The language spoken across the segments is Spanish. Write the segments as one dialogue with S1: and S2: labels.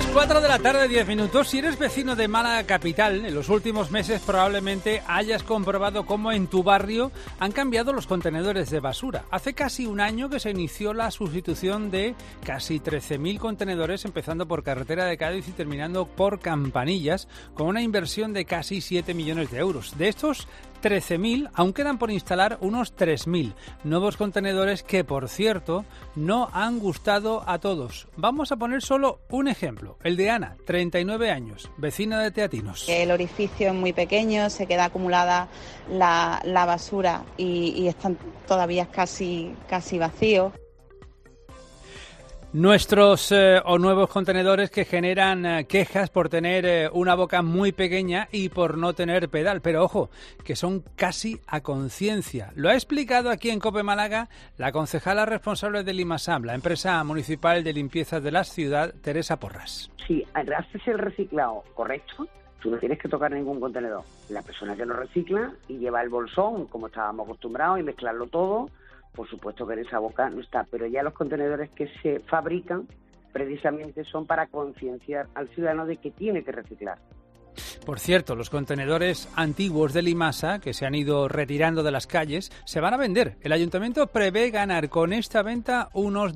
S1: Las 4 de la tarde, 10 minutos. Si eres vecino de Málaga capital, en los últimos meses probablemente hayas comprobado cómo en tu barrio han cambiado los contenedores de basura. Hace casi un año que se inició la sustitución de casi 13.000 contenedores, empezando por Carretera de Cádiz y terminando por Campanillas, con una inversión de casi 7 millones de euros. De estos 13.000, aún quedan por instalar unos 3.000 nuevos contenedores que, por cierto, no han gustado a todos. Vamos a poner solo un ejemplo, el de Ana, 39 años, vecina de Teatinos.
S2: El orificio es muy pequeño, se queda acumulada la basura y están todavía casi vacíos.
S1: Nuestros o nuevos contenedores que generan quejas por tener una boca muy pequeña y por no tener pedal, pero ojo, que son casi a conciencia. Lo ha explicado aquí en COPE Málaga la concejala responsable de Limasam, la empresa municipal de limpieza de la ciudad, Teresa Porras.
S3: Si haces el reciclado correcto, tú no tienes que tocar ningún contenedor. La persona que lo recicla y lleva el bolsón, como estábamos acostumbrados, y mezclarlo todo, por supuesto que en esa boca no está, pero ya los contenedores que se fabrican precisamente son para concienciar al ciudadano de que tiene que reciclar.
S1: Por cierto, los contenedores antiguos de Limasa, que se han ido retirando de las calles, se van a vender. El ayuntamiento prevé ganar con esta venta unos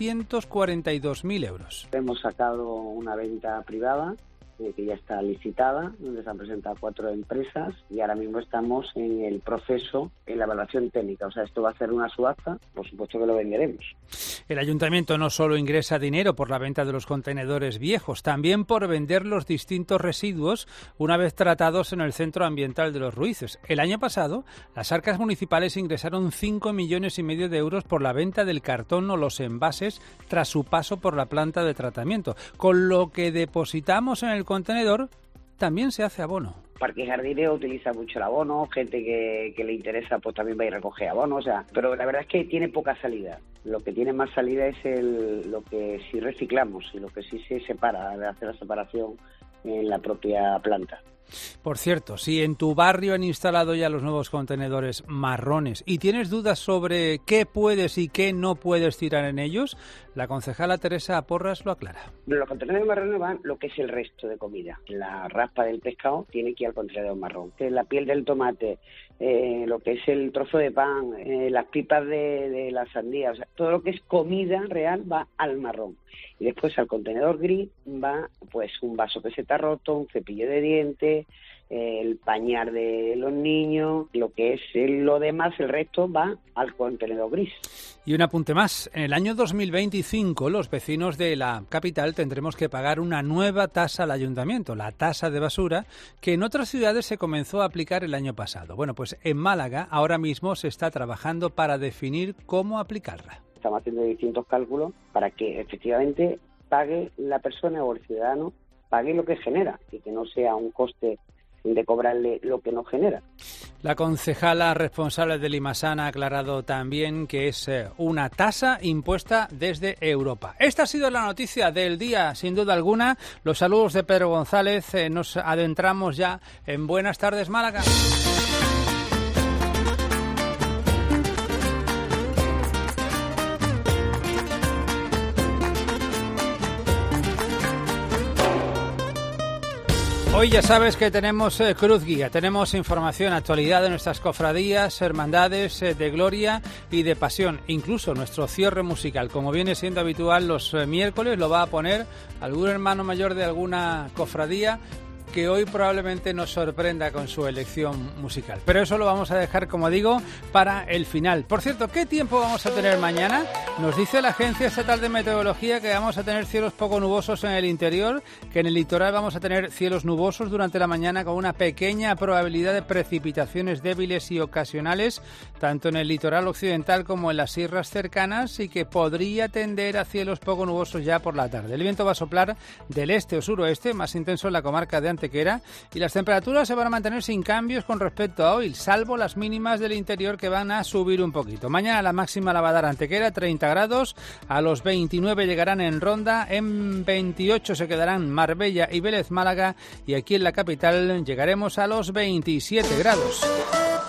S1: 242.000 euros.
S3: Hemos sacado una venta privada que ya está licitada, donde se han presentado 4 empresas y ahora mismo estamos en el proceso, en la evaluación técnica. O sea, esto va a ser una subasta, por supuesto que lo venderemos.
S1: El ayuntamiento no solo ingresa dinero por la venta de los contenedores viejos, también por vender los distintos residuos una vez tratados en el Centro Ambiental de los Ruices. El año pasado, las arcas municipales ingresaron 5,5 millones de euros por la venta del cartón o los envases tras su paso por la planta de tratamiento, con lo que depositamos en el contenedor también se hace abono.
S3: Parque y Jardines utiliza mucho el abono, gente que le interesa pues también va y recoge abono, o sea, pero la verdad es que tiene poca salida. Lo que tiene más salida es lo que sí reciclamos y lo que sí se separa, de hacer la separación en la propia planta.
S1: Por cierto, si en tu barrio han instalado ya los nuevos contenedores marrones y tienes dudas sobre qué puedes y qué no puedes tirar en ellos, la concejala Teresa Porras lo aclara.
S3: Los contenedores marrones van lo que es el resto de comida. La raspa del pescado tiene que ir al contenedor marrón. La piel del tomate, lo que es el trozo de pan, las pipas de la sandía, o sea, todo lo que es comida real va al marrón. Y después al contenedor gris va pues un vaso que se está roto, un cepillo de dientes, el pañal de los niños, lo que es lo demás, el resto va al contenedor gris.
S1: Y un apunte más, en el año 2025 los vecinos de la capital tendremos que pagar una nueva tasa al ayuntamiento, la tasa de basura, que en otras ciudades se comenzó a aplicar el año pasado. Bueno, pues en Málaga ahora mismo se está trabajando para definir cómo aplicarla.
S3: Estamos haciendo distintos cálculos para que efectivamente pague la persona o el ciudadano, pague lo que genera y que no sea un coste de cobrarle lo que no genera.
S1: La concejala responsable de Limasam ha aclarado también que es una tasa impuesta desde Europa. Esta ha sido la noticia del día, sin duda alguna. Los saludos de Pedro González. Nos adentramos ya en Buenas Tardes Málaga. Hoy ya sabes que tenemos Cruz Guía, tenemos información, actualidad de nuestras cofradías, hermandades de gloria y de pasión. Incluso nuestro cierre musical, como viene siendo habitual los miércoles, lo va a poner algún hermano mayor de alguna cofradía que hoy probablemente nos sorprenda con su elección musical. Pero eso lo vamos a dejar, como digo, para el final. Por cierto, ¿qué tiempo vamos a tener mañana? Nos dice la Agencia Estatal de Meteorología que vamos a tener cielos poco nubosos en el interior, que en el litoral vamos a tener cielos nubosos durante la mañana con una pequeña probabilidad de precipitaciones débiles y ocasionales, tanto en el litoral occidental como en las sierras cercanas, y que podría tender a cielos poco nubosos ya por la tarde. El viento va a soplar del este o suroeste, más intenso en la comarca de Antequera, y las temperaturas se van a mantener sin cambios con respecto a hoy, salvo las mínimas del interior que van a subir un poquito. Mañana la máxima la va a dar Antequera, 30 grados, a los 29 llegarán en Ronda, en 28 se quedarán Marbella y Vélez Málaga, y aquí en la capital llegaremos a los 27 grados.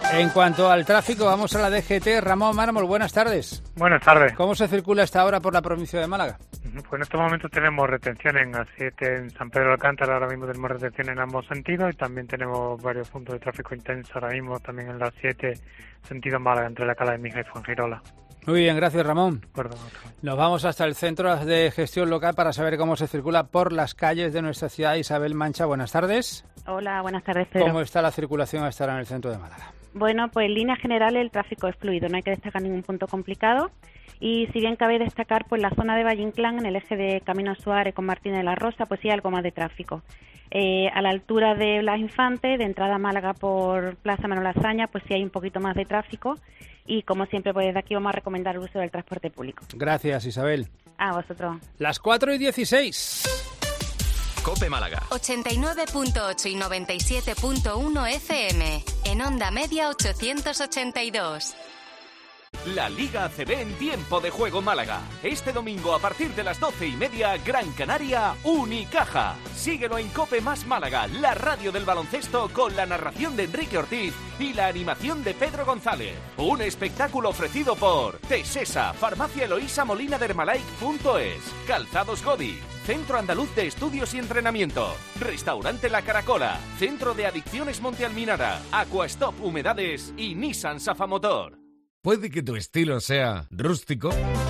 S1: En cuanto al tráfico, vamos a la DGT. Ramón Mármol, buenas tardes.
S4: Buenas tardes.
S1: ¿Cómo se circula esta hora por la provincia de Málaga?
S4: Pues en estos momentos tenemos retención en A7 en San Pedro de Alcántara, ahora mismo tenemos retención en ambos sentidos y también tenemos varios puntos de tráfico intenso ahora mismo también en la A7 sentido Málaga, entre la Cala de Mija y Fuengirola.
S1: Muy bien, gracias Ramón.
S4: Perdón.
S1: Nos vamos hasta el Centro de Gestión Local para saber cómo se circula por las calles de nuestra ciudad. Isabel Mancha, buenas tardes.
S5: Hola, buenas tardes, Pedro.
S1: ¿Cómo está la circulación hasta ahora en el centro de Málaga?
S5: Bueno, pues en líneas generales el tráfico es fluido, no hay que destacar ningún punto complicado. Y si bien cabe destacar, pues la zona de Valle Inclán, en el eje de Camino Suárez con Martínez de la Rosa, pues sí hay algo más de tráfico. A la altura de Blas Infante, de entrada a Málaga por Plaza Manuel Azaña, pues sí hay un poquito más de tráfico. Y como siempre, pues desde aquí vamos a recomendar el uso del transporte público.
S1: Gracias, Isabel.
S5: A vosotros.
S1: Las 4:16.
S6: COPE Málaga. 89.8 y 97.1 FM. En onda media 882.
S7: La Liga ACB en tiempo de juego Málaga. Este domingo a partir de las 12:30, Gran Canaria, Unicaja. Síguelo en COPE Más Málaga, la radio del baloncesto con la narración de Enrique Ortiz y la animación de Pedro González. Un espectáculo ofrecido por Tesesa, Farmacia Eloísa Molina de Hermalaic.es, Calzados Godi, Centro Andaluz de Estudios y Entrenamiento, Restaurante La Caracola, Centro de Adicciones Monte Alminara, Aquastop Humedades y Nissan Safamotor.
S8: Puede que tu estilo sea rústico,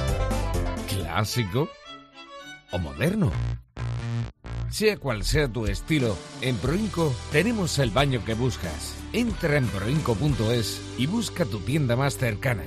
S8: clásico o moderno. Sea cual sea tu estilo, en Proinco tenemos el baño que buscas. Entra en proinco.es y busca tu tienda más cercana.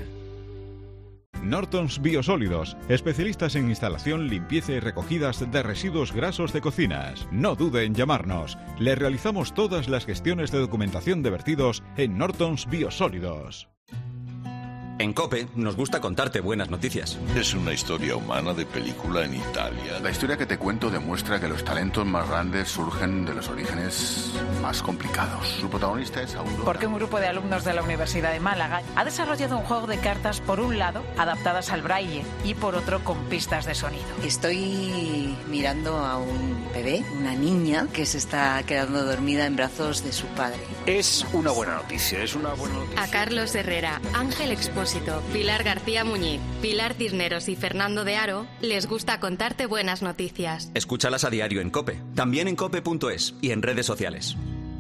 S9: Nortons Biosólidos, especialistas en instalación, limpieza y recogidas de residuos grasos de cocinas. No dude en llamarnos. Le realizamos todas las gestiones de documentación de vertidos en Nortons Biosólidos.
S6: En COPE nos gusta contarte buenas noticias.
S10: Es una historia humana de película en Italia.
S11: La historia que te cuento demuestra que los talentos más grandes surgen de los orígenes más complicados. Su protagonista es Aurora.
S12: Porque un grupo de alumnos de la Universidad de Málaga ha desarrollado un juego de cartas, por un lado, adaptadas al braille y por otro, con pistas de sonido.
S13: Estoy mirando a un bebé, una niña, que se está quedando dormida en brazos de su padre.
S10: Es una buena noticia,
S14: A Carlos Herrera, Ángel Expósito, Pilar García Muñiz, Pilar Cisneros y Fernando de Aro les gusta contarte buenas noticias.
S6: Escúchalas a diario en COPE, también en cope.es y en redes sociales.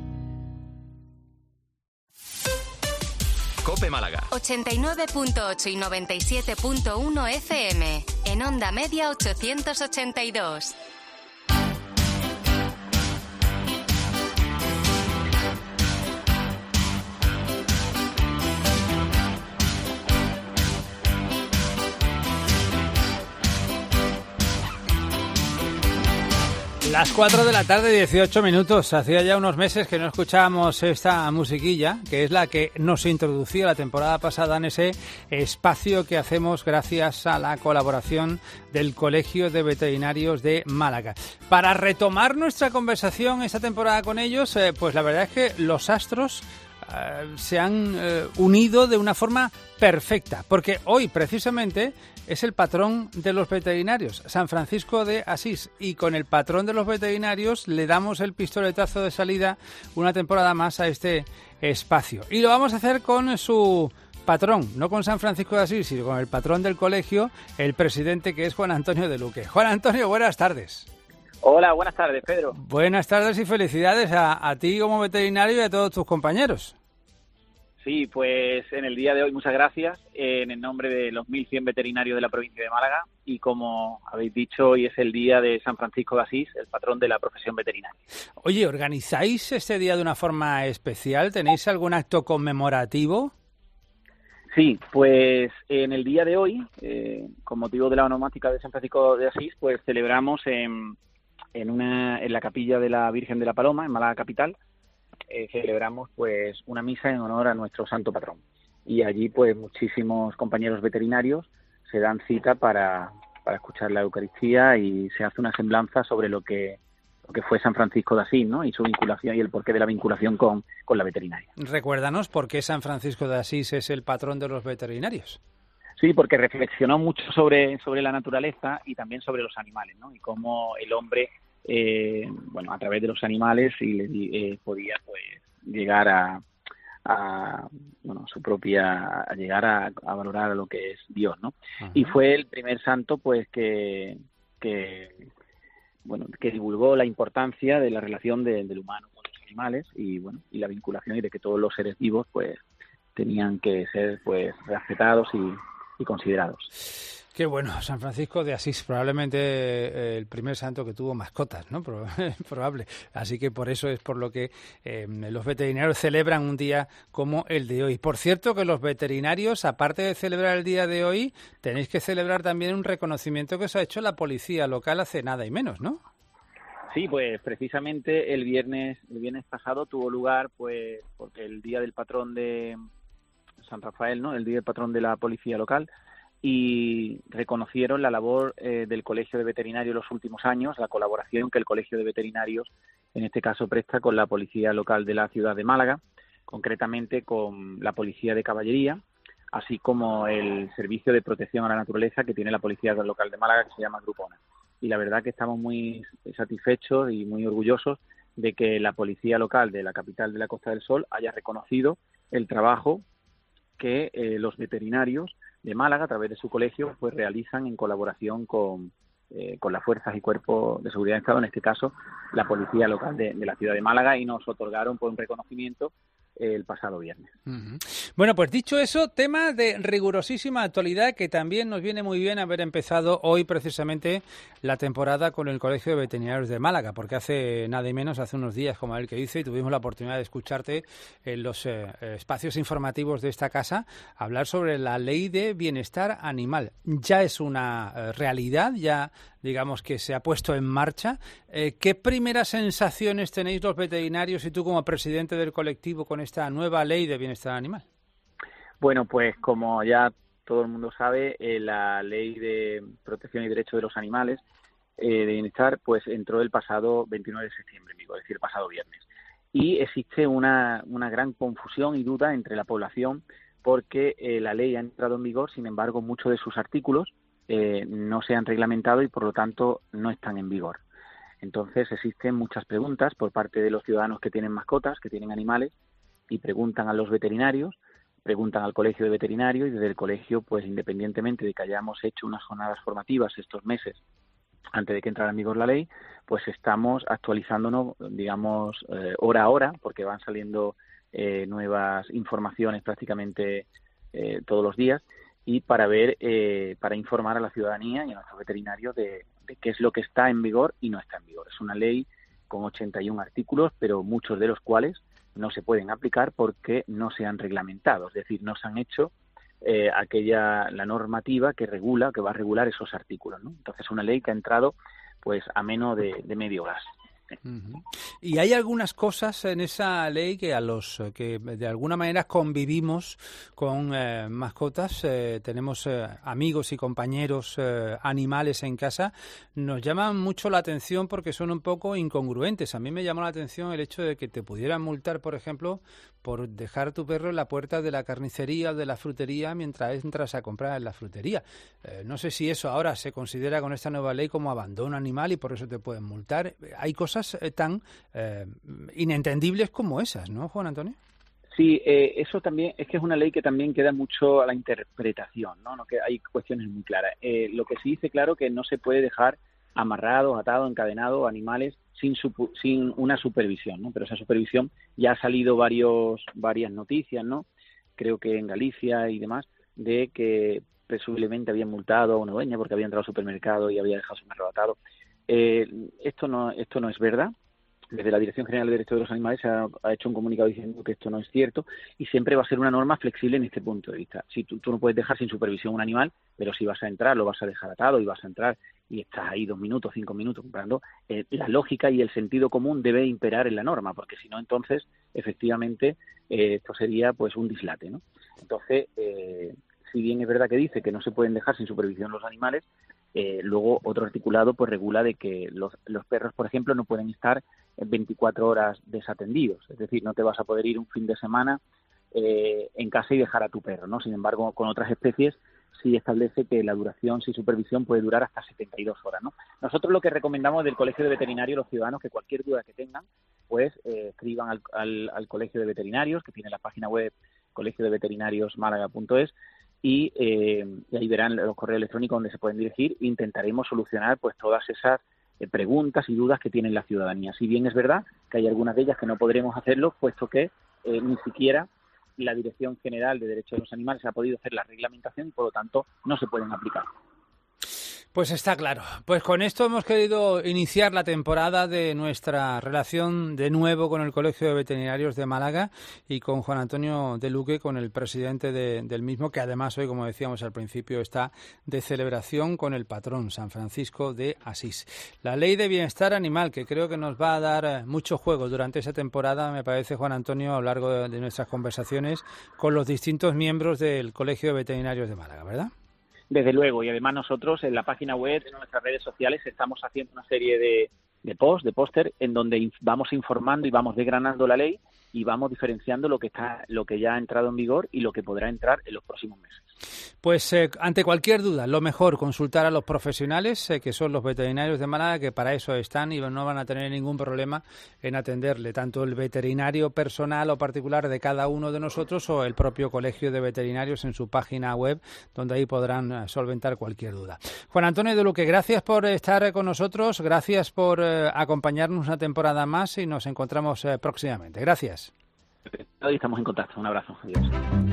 S6: COPE Málaga.
S14: 89.8 y 97.1 FM. En onda media 882.
S1: Las 4 de la tarde, 18 minutos. Hacía ya unos meses que no escuchábamos esta musiquilla, que es la que nos introducía la temporada pasada en ese espacio que hacemos gracias a la colaboración del Colegio de Veterinarios de Málaga. Para retomar nuestra conversación esta temporada con ellos, pues la verdad es que los astros se han unido de una forma perfecta, porque hoy precisamente es el patrón de los veterinarios, San Francisco de Asís, y con el patrón de los veterinarios le damos el pistoletazo de salida una temporada más a este espacio. Y lo vamos a hacer con su patrón, no con San Francisco de Asís, sino con el patrón del colegio, el presidente, que es Juan Antonio de Luque. Juan Antonio, buenas tardes.
S15: Hola, buenas tardes, Pedro.
S1: Buenas tardes y felicidades a ti como veterinario y a todos tus compañeros.
S15: Sí, pues en el día de hoy muchas gracias en el nombre de los 1.100 veterinarios de la provincia de Málaga y como habéis dicho, hoy es el día de San Francisco de Asís, el patrón de la profesión veterinaria. Oye,
S1: ¿organizáis este día de una forma especial? ¿Tenéis algún acto conmemorativo?
S15: Sí, pues en el día de hoy, con motivo de la onomástica de San Francisco de Asís, pues celebramos en la capilla de la Virgen de la Paloma, en Málaga capital, celebramos pues una misa en honor a nuestro santo patrón. Y allí pues muchísimos compañeros veterinarios se dan cita para escuchar la Eucaristía y se hace una semblanza sobre lo que fue San Francisco de Asís, ¿no? Y su vinculación y el porqué de la vinculación con la veterinaria.
S1: Recuérdanos por qué San Francisco de Asís es el patrón de los veterinarios.
S15: Sí, porque reflexionó mucho sobre la naturaleza y también sobre los animales, ¿no? Y cómo el hombre a través de los animales podía pues llegar a su propia, a llegar a valorar a lo que es Dios, ¿no?
S1: Ajá.
S15: Y fue el primer santo, pues, que divulgó la importancia de la relación del humano con los animales y la vinculación, y de que todos los seres vivos, pues, tenían que ser, pues, respetados y considerados.
S1: Qué bueno, San Francisco de Asís, probablemente el primer santo que tuvo mascotas, ¿no? Probable. Así que por eso es por lo que los veterinarios celebran un día como el de hoy. Por cierto, que los veterinarios, aparte de celebrar el día de hoy, tenéis que celebrar también un reconocimiento que os ha hecho la policía local hace nada y menos, ¿no?
S15: Sí, pues precisamente el viernes pasado tuvo lugar, pues, porque el día del patrón de San Rafael, ¿no? El día del patrón de la policía local, y reconocieron la labor del Colegio de Veterinarios los últimos años, la colaboración que el Colegio de Veterinarios, en este caso, presta con la Policía Local de la ciudad de Málaga, concretamente con la Policía de Caballería, así como el Servicio de Protección a la Naturaleza que tiene la Policía Local de Málaga, que se llama Grupona. Y la verdad que estamos muy satisfechos y muy orgullosos de que la Policía Local de la capital de la Costa del Sol haya reconocido el trabajo que los veterinarios de Málaga, a través de su colegio, pues realizan en colaboración con las fuerzas y cuerpos de seguridad del Estado, en este caso la Policía Local de la ciudad de Málaga, y nos otorgaron pues un reconocimiento el pasado viernes.
S1: Uh-huh. Bueno, pues dicho eso, tema de rigurosísima actualidad, que también nos viene muy bien haber empezado hoy precisamente la temporada con el Colegio de Veterinarios de Málaga, porque hace nada y menos, hace unos días, como él que dice, y tuvimos la oportunidad de escucharte en los espacios informativos de esta casa, hablar sobre la Ley de Bienestar Animal. Ya es una realidad, ya digamos que se ha puesto en marcha. ¿Qué primeras sensaciones tenéis los veterinarios y tú como presidente del colectivo con esta nueva Ley de Bienestar Animal?
S15: Bueno, pues como ya todo el mundo sabe, la Ley de Protección y Derechos de los Animales de Bienestar pues entró el pasado 29 de septiembre, es decir, el pasado viernes. Y existe una gran confusión y duda entre la población porque la ley ha entrado en vigor, sin embargo, muchos de sus artículos no se han reglamentado y por lo tanto no están en vigor. Entonces existen muchas preguntas por parte de los ciudadanos que tienen mascotas, que tienen animales, y preguntan a los veterinarios, preguntan al Colegio de Veterinarios, y desde el colegio, pues independientemente de que hayamos hecho unas jornadas formativas estos meses antes de que entrara en vigor la ley, pues estamos actualizándonos, digamos, hora a hora, porque van saliendo nuevas informaciones prácticamente todos los días, y para informar a la ciudadanía y a nuestros veterinarios de qué es lo que está en vigor y no está en vigor. Es una ley con 81 artículos, pero muchos de los cuales no se pueden aplicar porque no se han reglamentado, es decir, no se han hecho la normativa que va a regular esos artículos, ¿no? Entonces es una ley que ha entrado pues a menos de medio gas.
S1: Uh-huh. Y hay algunas cosas en esa ley que a los que de alguna manera convivimos con mascotas, tenemos amigos y compañeros animales en casa, nos llaman mucho la atención porque son un poco incongruentes. A mí me llamó la atención el hecho de que te pudieran multar, por ejemplo, por dejar tu perro en la puerta de la carnicería o de la frutería mientras entras a comprar en la frutería. No sé si eso ahora se considera con esta nueva ley como abandono animal y por eso te pueden multar. Hay cosas tan inentendibles como esas, ¿no, Juan Antonio?
S15: Sí, eso también es que es una ley que también queda mucho a la interpretación, ¿no? Que hay cuestiones muy claras. Lo que sí dice claro que no se puede dejar amarrados, atados, encadenados animales sin una supervisión, ¿no? Pero esa supervisión ya ha salido varias noticias, ¿no? Creo que en Galicia y demás, de que presumiblemente habían multado a una dueña porque había entrado al supermercado y había dejado su perro atado. Esto no es verdad. Desde la Dirección General de Derechos de los Animales se ha hecho un comunicado diciendo que esto no es cierto y siempre va a ser una norma flexible en este punto de vista. Si tú no puedes dejar sin supervisión un animal, pero si vas a entrar, lo vas a dejar atado y vas a entrar y estás ahí 2 minutos, 5 minutos comprando, la lógica y el sentido común debe imperar en la norma, porque si no, entonces, efectivamente, esto sería pues un dislate, ¿no? Entonces, si bien es verdad que dice que no se pueden dejar sin supervisión los animales, luego otro articulado pues regula de que los perros, por ejemplo, no pueden estar 24 horas desatendidos, es decir, no te vas a poder ir un fin de semana en casa y dejar a tu perro, ¿no? Sin embargo, con otras especies sí establece que la duración sin supervisión puede durar hasta 72 horas, ¿no? Nosotros lo que recomendamos del Colegio de Veterinarios, los ciudadanos, que cualquier duda que tengan, pues escriban al Colegio de Veterinarios, que tiene la página web colegiodeveterinariosmálaga.es, y ahí verán los correos electrónicos donde se pueden dirigir. Intentaremos solucionar pues todas esas preguntas y dudas que tiene la ciudadanía. Si bien es verdad que hay algunas de ellas que no podremos hacerlo, puesto que ni siquiera la Dirección General de Derechos de los Animales ha podido hacer la reglamentación y por lo tanto no se pueden aplicar.
S1: Pues está claro. Pues con esto hemos querido iniciar la temporada de nuestra relación de nuevo con el Colegio de Veterinarios de Málaga y con Juan Antonio de Luque, con el presidente del mismo, que además hoy, como decíamos al principio, está de celebración con el patrón, San Francisco de Asís. La Ley de Bienestar Animal, que creo que nos va a dar mucho juego durante esa temporada, me parece, Juan Antonio, a lo largo de nuestras conversaciones con los distintos miembros del Colegio de Veterinarios de Málaga, ¿verdad?
S15: Desde luego, y además nosotros en la página web, en nuestras redes sociales, estamos haciendo una serie de posts, de póster, en donde vamos informando y vamos desgranando la ley y vamos diferenciando lo que ya ha entrado en vigor y lo que podrá entrar en los próximos meses.
S1: Pues ante cualquier duda, lo mejor, consultar a los profesionales, que son los veterinarios de Málaga, que para eso están y no van a tener ningún problema en atenderle, tanto el veterinario personal o particular de cada uno de nosotros o el propio Colegio de Veterinarios en su página web, donde ahí podrán solventar cualquier duda. Juan Antonio de Luque, gracias por estar con nosotros, gracias por acompañarnos una temporada más y nos encontramos próximamente. Gracias.
S15: Hoy estamos en contacto. Un abrazo. Adiós.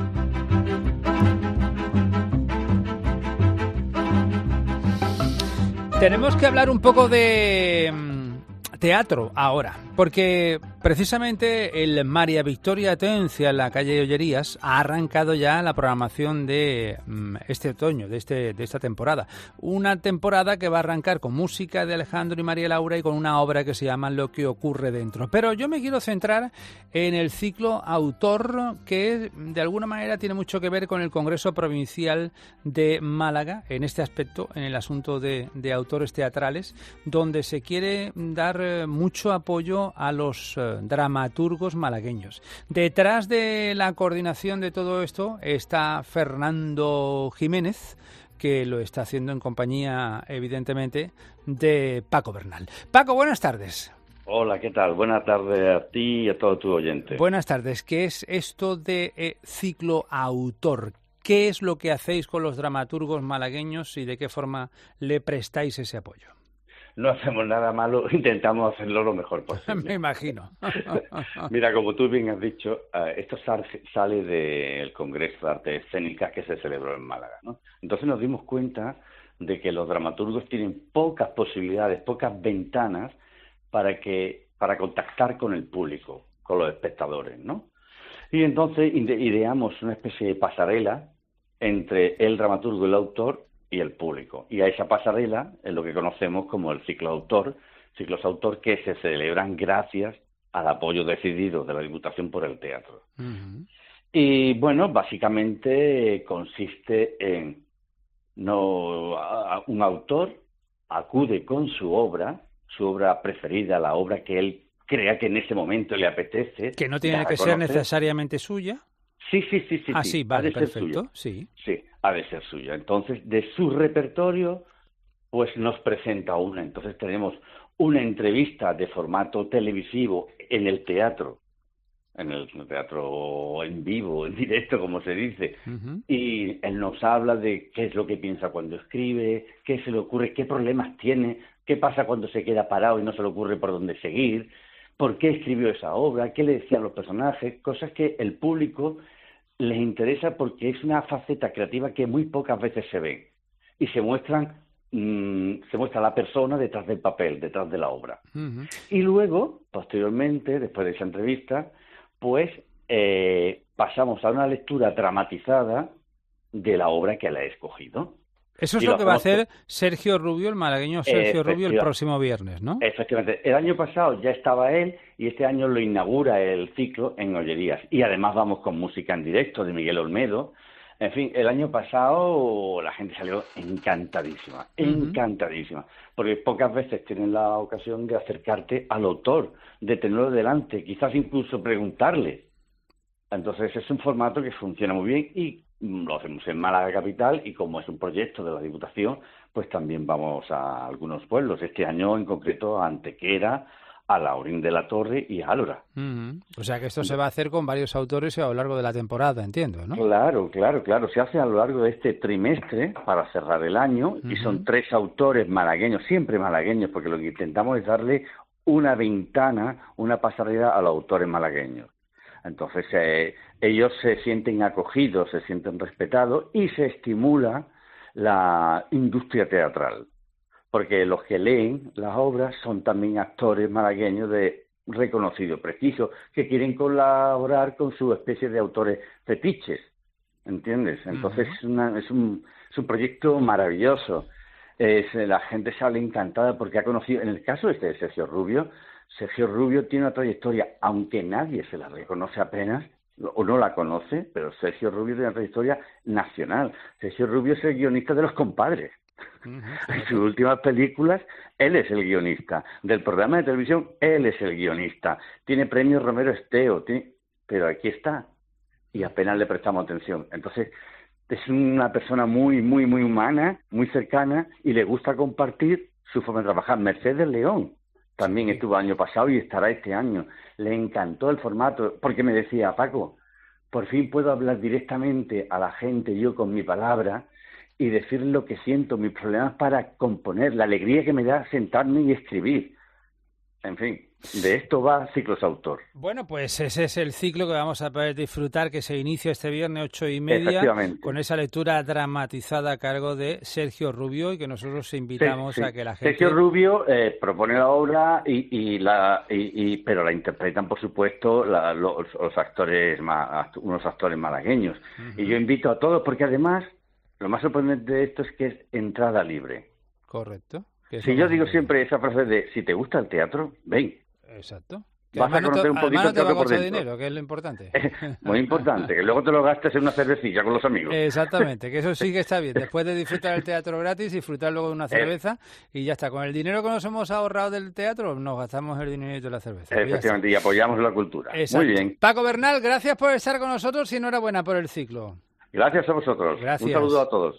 S1: Tenemos que hablar un poco de teatro ahora, porque precisamente el María Victoria Atencia en la calle Ollerías ha arrancado ya la programación de este otoño, de esta temporada. Una temporada que va a arrancar con música de Alejandro y María Laura y con una obra que se llama Lo que ocurre dentro. Pero yo me quiero centrar en el ciclo autor, que de alguna manera tiene mucho que ver con el Congreso Provincial de Málaga, en este aspecto, en el asunto de autores teatrales, donde se quiere dar mucho apoyo a los dramaturgos malagueños. Detrás de la coordinación de todo esto está Fernando Jiménez, que lo está haciendo en compañía, evidentemente, de Paco Bernal. Paco, buenas tardes.
S16: Hola, ¿qué tal? Buenas tardes a ti y a todos tus oyentes.
S1: Buenas tardes. ¿Qué es esto de ciclo autor? ¿Qué es lo que hacéis con los dramaturgos malagueños y de qué forma le prestáis ese apoyo?
S16: No hacemos nada malo, intentamos hacerlo lo mejor posible.
S1: Me imagino.
S16: Mira, como tú bien has dicho, esto sale del Congreso de Artes Escénicas que se celebró en Málaga, ¿no? Entonces nos dimos cuenta de que los dramaturgos tienen pocas posibilidades, pocas ventanas para contactar con el público, con los espectadores, ¿no? Y entonces ideamos una especie de pasarela entre el dramaturgo y el autor y el público. Y a esa pasarela es lo que conocemos como el ciclos autor que se celebran gracias al apoyo decidido de la Diputación por el teatro. Uh-huh. Y bueno, básicamente consiste en un autor acude con su obra preferida, la obra que él crea que en ese momento le apetece.
S1: Que no tiene que ser necesariamente suya.
S16: Sí.
S1: Ah, sí, vale, perfecto. Sí,
S16: ha de ser suya. Entonces, de su repertorio, pues nos presenta una. Entonces tenemos una entrevista de formato televisivo en el teatro en vivo, en directo, como se dice. Uh-huh. Y él nos habla de qué es lo que piensa cuando escribe, qué se le ocurre, qué problemas tiene, qué pasa cuando se queda parado y no se le ocurre por dónde seguir, por qué escribió esa obra, qué le decían los personajes, cosas que el público les interesa porque es una faceta creativa que muy pocas veces se ve y se muestra la persona detrás del papel, detrás de la obra. Uh-huh. Y luego, posteriormente, después de esa entrevista, pues pasamos a una lectura dramatizada de la obra que él ha escogido.
S1: Eso es lo que va a hacer Sergio Rubio, el malagueño Sergio Rubio, el próximo viernes, ¿no?
S16: Efectivamente. El año pasado ya estaba él y este año lo inaugura el ciclo en Ollerías. Y además vamos con música en directo de Miguel Olmedo. En fin, el año pasado la gente salió encantadísima, porque pocas veces tienen la ocasión de acercarte al autor, de tenerlo delante, quizás incluso preguntarle. Entonces es un formato que funciona muy bien y lo hacemos en Málaga capital y como es un proyecto de la Diputación, pues también vamos a algunos pueblos. Este año en concreto a Antequera, a Laurín de la Torre y a Álora.
S1: O sea que esto se va a hacer con varios autores a lo largo de la temporada, entiendo, ¿no?
S16: Claro. Se hace a lo largo de este trimestre para cerrar el año y son 3 autores malagueños, siempre malagueños, porque lo que intentamos es darle una ventana, una pasarela a los autores malagueños. Entonces ellos se sienten acogidos, se sienten respetados y se estimula la industria teatral. Porque los que leen las obras son también actores malagueños de reconocido prestigio, que quieren colaborar con su especie de autores fetiches, ¿entiendes? Entonces es un proyecto maravilloso. La gente sale encantada porque ha conocido, en el caso de Sergio Rubio tiene una trayectoria, aunque nadie se la reconoce apenas, o no la conoce, pero Sergio Rubio tiene una trayectoria nacional. Sergio Rubio es el guionista de Los Compadres. En sus últimas películas, él es el guionista. Del programa de televisión, él es el guionista. Tiene premio Romero Esteo, pero aquí está. Y apenas le prestamos atención. Entonces, es una persona muy, muy, muy humana, muy cercana, y le gusta compartir su forma de trabajar. Mercedes León también estuvo el año pasado y estará este año. Le encantó el formato, porque me decía, Paco, por fin puedo hablar directamente a la gente, yo con mi palabra, y decir lo que siento, mis problemas para componer, la alegría que me da sentarme y escribir. En fin, de esto va Ciclos Autor.
S1: Bueno, pues ese es el ciclo que vamos a poder disfrutar, que se inicia este viernes 8:30, con esa lectura dramatizada a cargo de Sergio Rubio, y que nosotros invitamos a que la gente...
S16: Sergio Rubio propone la obra, pero la interpretan, por supuesto, los actores, unos actores malagueños. Y yo invito a todos, porque además... Lo más sorprendente de esto es que es entrada libre.
S1: Correcto.
S16: Si yo digo siempre esa frase de, si te gusta el teatro, ven.
S1: Exacto.
S16: Vas a conocer un poquito el teatro por dentro.
S1: Dinero, que es lo importante.
S16: Muy importante, que luego te lo gastes en una cervecilla con los amigos.
S1: Exactamente, que eso sí que está bien. Después de disfrutar el teatro gratis, disfrutar luego de una cerveza y ya está. Con el dinero que nos hemos ahorrado del teatro, nos gastamos el dinerito de la cerveza.
S16: Efectivamente, y apoyamos la cultura.
S1: Exacto.
S16: Muy bien.
S1: Paco Bernal, gracias por estar con nosotros y enhorabuena por el ciclo.
S16: Gracias a vosotros.
S1: Gracias.
S16: Un saludo a todos.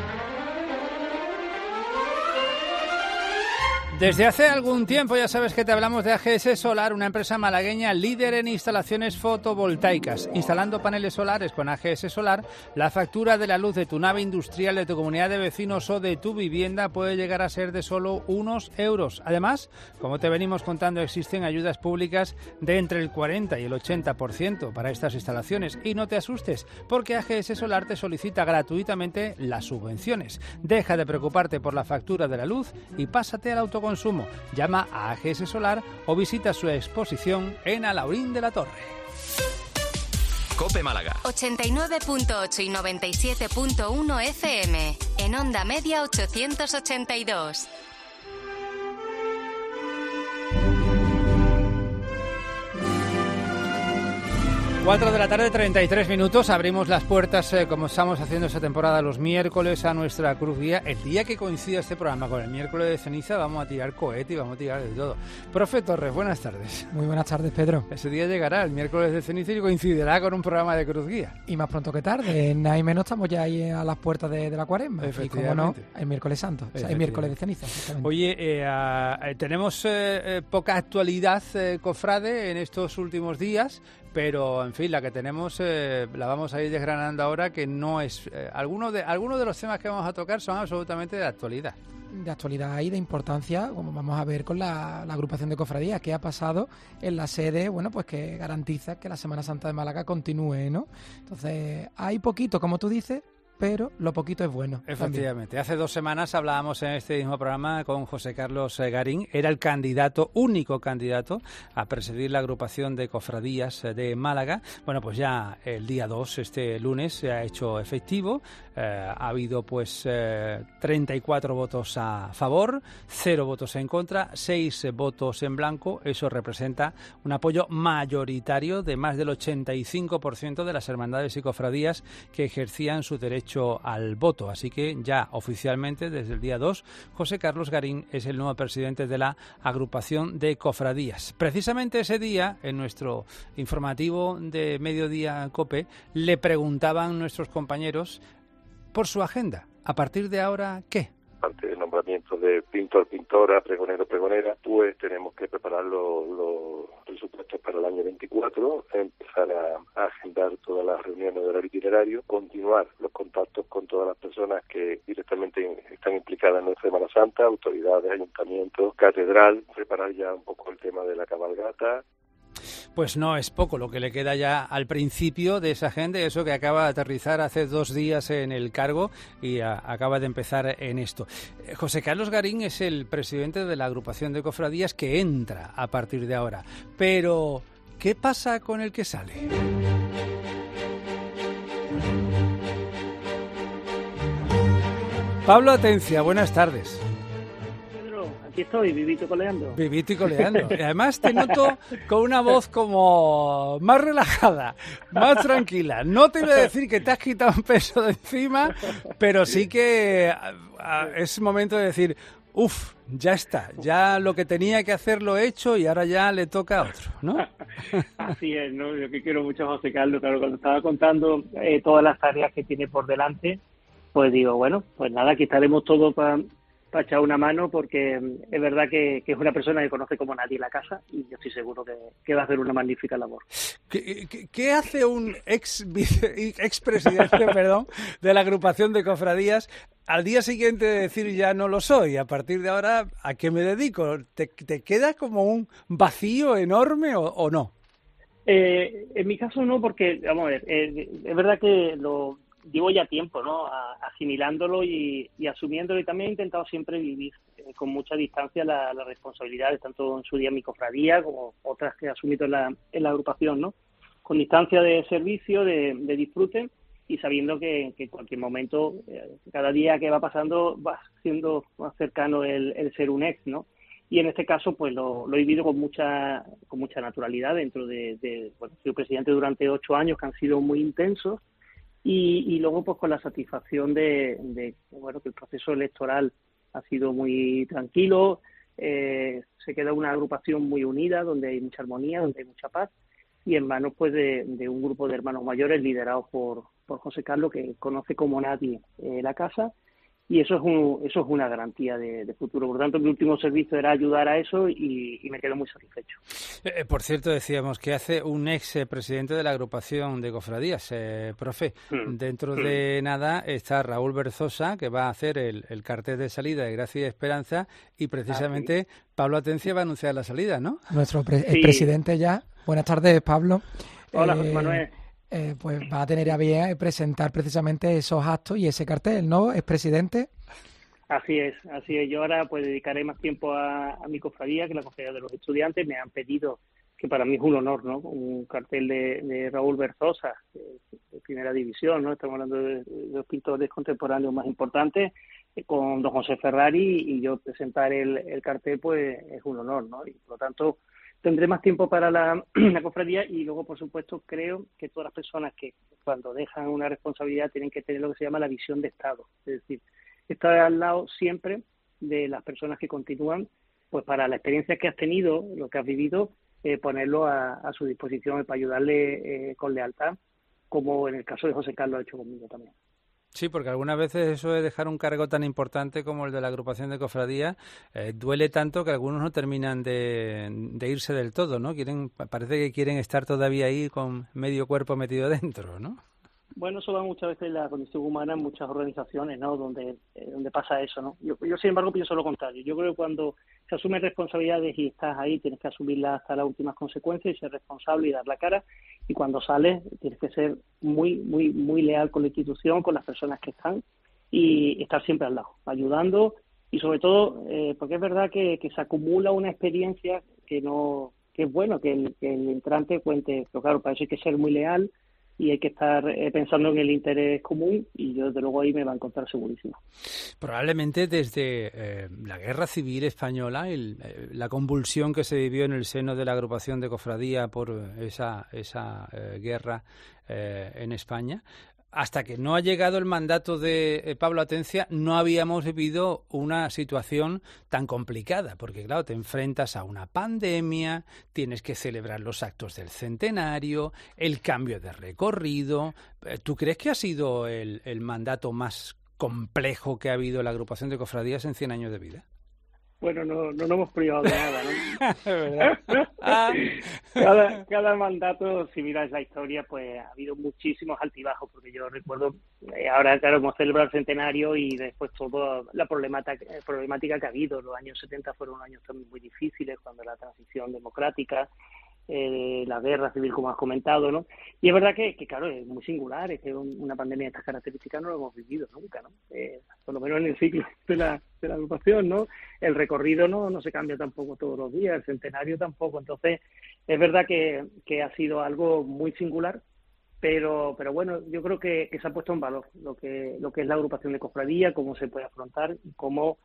S1: Desde hace algún tiempo ya sabes que te hablamos de AGS Solar, una empresa malagueña líder en instalaciones fotovoltaicas. Instalando paneles solares con AGS Solar, la factura de la luz de tu nave industrial, de tu comunidad de vecinos o de tu vivienda puede llegar a ser de solo unos euros. Además, como te venimos contando, existen ayudas públicas de entre el 40 y el 80% para estas instalaciones. Y no te asustes, porque AGS Solar te solicita gratuitamente las subvenciones. Deja de preocuparte por la factura de la luz y pásate al autoconsumo. Llama a AGS Solar o visita su exposición en Alaurín de la Torre.
S14: COPE Málaga 89.8 y 97.1 FM. En onda media 882.
S1: 4 de la tarde, 33 minutos. Abrimos las puertas, como estamos haciendo esta temporada, los miércoles a nuestra cruz guía. El día que coincida este programa con el miércoles de ceniza, vamos a tirar cohete y vamos a tirar de todo. Profe Torres, buenas tardes.
S17: Muy buenas tardes, Pedro.
S1: Ese día llegará, el miércoles de ceniza, y coincidirá con un programa de cruz guía.
S17: Y más pronto que tarde, nada y menos estamos ya ahí a las puertas de la cuaresma. Y como no, el miércoles santo, o sea, el miércoles de ceniza.
S1: Oye, tenemos poca actualidad, cofrade, en estos últimos días, pero en fin, la que tenemos la vamos a ir desgranando ahora, que no es... algunos de los temas que vamos a tocar son absolutamente de actualidad.
S17: De actualidad y de importancia, como vamos a ver con la agrupación de cofradías, que ha pasado en la sede, bueno, pues que garantiza que la Semana Santa de Málaga continúe, ¿no? Entonces, hay poquito, como tú dices, pero lo poquito es bueno.
S1: Efectivamente. También. Hace 2 semanas hablábamos en este mismo programa con José Carlos Garín. Era el único candidato a presidir la agrupación de cofradías de Málaga. Bueno, pues ya el día 2, este lunes, se ha hecho efectivo. Ha habido pues 34 votos a favor, 0 votos en contra, 6 votos en blanco. Eso representa un apoyo mayoritario de más del 85% de las hermandades y cofradías que ejercían su derecho derecho al voto. Así que ya oficialmente, desde el día 2, José Carlos Garín es el nuevo presidente de la agrupación de cofradías. Precisamente ese día, en nuestro informativo de Mediodía COPE, le preguntaban nuestros compañeros por su agenda. A partir de ahora, ¿qué?
S18: Ante el nombramiento de pintor, pintora, pregonero, pregonera, pues tenemos que preparar los presupuestos para el año 24, empezar a agendar todas las reuniones del itinerario, continuar los contactos con todas las personas que directamente están implicadas en nuestra Semana Santa, autoridades, ayuntamientos, catedral, preparar ya un poco el tema de la cabalgata.
S1: Pues no es poco lo que le queda ya al principio de esa agenda, eso que acaba de aterrizar hace 2 días en el cargo y acaba de empezar en esto. José Carlos Garín es el presidente de la agrupación de cofradías que entra a partir de ahora. Pero, ¿qué pasa con el que sale? Pablo Atencia, buenas tardes.
S19: Aquí estoy, vivito y coleando.
S1: Vivito y coleando. Y además te noto con una voz como más relajada, más tranquila. No te voy a decir que te has quitado un peso de encima, pero sí que es momento de decir, ya está, ya lo que tenía que hacer lo he hecho y ahora ya le toca a otro, ¿no?
S19: Así es, ¿no? Yo que quiero mucho a José Carlos, claro, cuando estaba contando todas las tareas que tiene por delante, pues digo, bueno, pues nada, aquí estaremos todos para echar una mano, porque es verdad que es una persona que conoce como nadie la casa y yo estoy seguro que va a hacer una magnífica labor.
S1: ¿Qué hace un expresidente de la agrupación de cofradías al día siguiente de decir ya no lo soy? A partir de ahora, ¿a qué me dedico? ¿Te queda como un vacío enorme o no?
S19: En mi caso no, porque, vamos a ver, es verdad que lo llevo ya tiempo, ¿no?, asimilándolo y asumiéndolo, y también he intentado siempre vivir con mucha distancia las responsabilidades, tanto en su día en mi cofradía como otras que he asumido en la agrupación, ¿no?, con distancia de servicio, de disfrute, y sabiendo que en cualquier momento, cada día que va pasando, va siendo más cercano el ser un ex, ¿no? Y en este caso, pues lo he vivido con mucha naturalidad dentro bueno, he sido presidente durante 8 años que han sido muy intensos, y luego pues con la satisfacción de bueno, que el proceso electoral ha sido muy tranquilo, se queda una agrupación muy unida, donde hay mucha armonía, donde hay mucha paz, y en manos pues de un grupo de hermanos mayores liderados por José Carlos, que conoce como nadie la casa, y eso es una garantía de futuro. Por tanto, mi último servicio era ayudar a eso y me quedo muy satisfecho.
S1: Por cierto, decíamos que hace un ex presidente de la agrupación de cofradías, profe. Dentro de nada está Raúl Berzosa, que va a hacer el cartel de salida de Gracia y Esperanza, y precisamente Pablo Atencia va a anunciar la salida, ¿no?
S17: Nuestro presidente ya. Buenas tardes, Pablo.
S19: Hola, José Manuel.
S17: Pues va a tener a bien presentar precisamente esos actos y ese cartel, ¿no, expresidente?
S19: Así es. Yo ahora pues dedicaré más tiempo a mi cofradía, que es la cofradía de los estudiantes. Me han pedido, que para mí es un honor, ¿no?, un cartel de Raúl Berzosa, de primera división, ¿no? Estamos hablando de los pintores contemporáneos más importantes, con don José Ferrari, y yo presentar el cartel pues es un honor, ¿no? Y por lo tanto tendré más tiempo para la cofradía, y luego, por supuesto, creo que todas las personas que cuando dejan una responsabilidad tienen que tener lo que se llama la visión de Estado, es decir, estar al lado siempre de las personas que continúan, pues para la experiencia que has tenido, lo que has vivido, ponerlo a su disposición para ayudarle con lealtad, como en el caso de José Carlos ha hecho conmigo también.
S1: Sí, porque algunas veces eso de dejar un cargo tan importante como el de la agrupación de cofradía duele tanto que algunos no terminan de irse del todo, ¿no? Parece que quieren estar todavía ahí con medio cuerpo metido dentro, ¿no?
S19: Bueno, eso va muchas veces la condición humana en muchas organizaciones, ¿no?, donde pasa eso, ¿no? Yo, sin embargo, pienso lo contrario. Yo creo que cuando se asumen responsabilidades y estás ahí, tienes que asumirlas hasta las últimas consecuencias y ser responsable y dar la cara. Y cuando sales, tienes que ser muy, muy, muy leal con la institución, con las personas que están, y estar siempre al lado, ayudando, y sobre todo, porque es verdad que se acumula una experiencia que es bueno que el entrante cuente, pero claro, para eso hay que ser muy leal, y hay que estar pensando en el interés común, y yo desde luego ahí me va a encontrar segurísimo.
S1: Probablemente desde la Guerra Civil Española, la convulsión que se vivió en el seno de la agrupación de cofradía por esa guerra en España, hasta que no ha llegado el mandato de Pablo Atencia, no habíamos vivido una situación tan complicada, porque claro, te enfrentas a una pandemia, tienes que celebrar los actos del centenario, el cambio de recorrido. ¿Tú crees que ha sido el mandato más complejo que ha habido en la agrupación de cofradías en 100 años de vida?
S19: Bueno, no nos hemos privado de nada, ¿no? cada mandato, si miras la historia, pues ha habido muchísimos altibajos, porque yo recuerdo, ahora claro, hemos celebrado el centenario y después toda la problemática que ha habido. Los años 70 fueron años también muy difíciles, cuando la transición democrática, la guerra civil, como has comentado, ¿no? Y es verdad que claro, es muy singular, es que una pandemia de estas características no lo hemos vivido nunca, ¿no? Por lo menos en el ciclo de la agrupación, ¿no? El recorrido no se cambia tampoco todos los días, el centenario tampoco. Entonces, es verdad que ha sido algo muy singular, pero bueno, yo creo que se ha puesto en valor lo que es la agrupación de cofradía, cómo se puede afrontar, cómo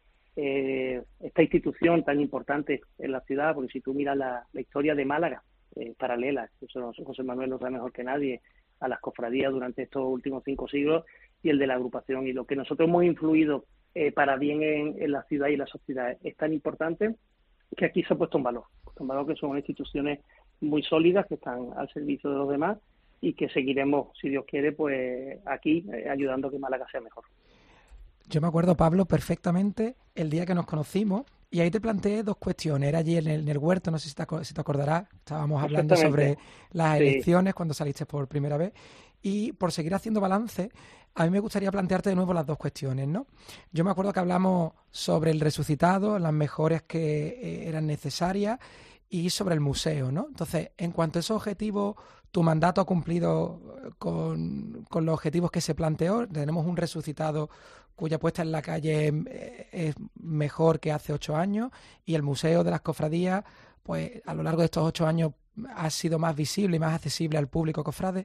S19: esta institución tan importante en la ciudad, porque si tú miras la historia de Málaga, paralela, eso José Manuel lo sabe mejor que nadie, a las cofradías durante estos últimos 5 siglos, y el de la agrupación, y lo que nosotros hemos influido para bien en la ciudad y en la sociedad es tan importante que aquí se ha puesto en valor que son instituciones muy sólidas que están al servicio de los demás y que seguiremos, si Dios quiere, pues aquí ayudando a que Málaga sea mejor.
S17: Yo me acuerdo, Pablo, perfectamente el día que nos conocimos, y ahí te planteé 2 cuestiones. Era allí en el huerto, no sé si te acordarás, estábamos hablando sobre las elecciones cuando saliste por primera vez. Y por seguir haciendo balance, a mí me gustaría plantearte de nuevo las 2 cuestiones, ¿no? Yo me acuerdo que hablamos sobre el resucitado, las mejoras que eran necesarias, y sobre el museo, ¿no? Entonces, en cuanto a esos objetivos, tu mandato ha cumplido con los objetivos que se planteó. Tenemos un resucitado cuya puesta en la calle es mejor que hace 8 años, y el Museo de las Cofradías, pues a lo largo de estos 8 años ha sido más visible y más accesible al público cofrade.